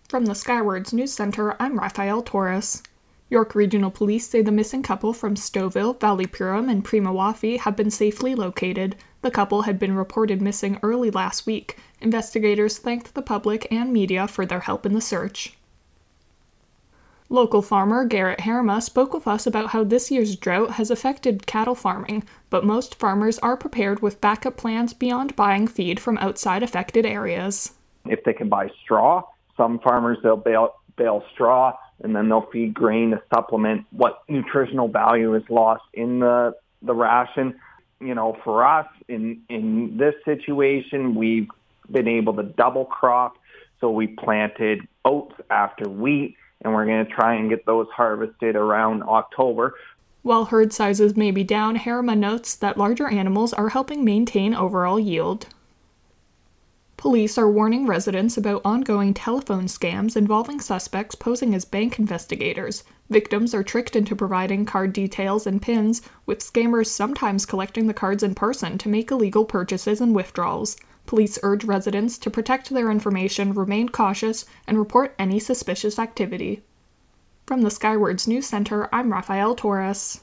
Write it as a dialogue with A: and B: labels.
A: From the Skywards News Center, I'm Raphael Torres. York Regional Police say the missing couple from Stouffville, Valleypurim, and Prima-Wafi have been safely located. The couple had been reported missing early last week. Investigators thanked the public and media for their help in the search. Local farmer Garrett Herma spoke with us about how this year's drought has affected cattle farming, but most farmers are prepared with backup plans beyond buying feed from outside affected areas.
B: If they can buy straw, some farmers they'll bale straw and then they'll feed grain to supplement what nutritional value is lost in the ration. You know, for us in this situation, we've been able to double crop. So we planted oats after wheat, and we're going to try and get those harvested around October.
A: While herd sizes may be down, Herma notes that larger animals are helping maintain overall yield. Police are warning residents about ongoing telephone scams involving suspects posing as bank investigators. Victims are tricked into providing card details and PINs, with scammers sometimes collecting the cards in person to make illegal purchases and withdrawals. Police urge residents to protect their information, remain cautious, and report any suspicious activity. From the Skywards News Center, I'm Raphael Torres.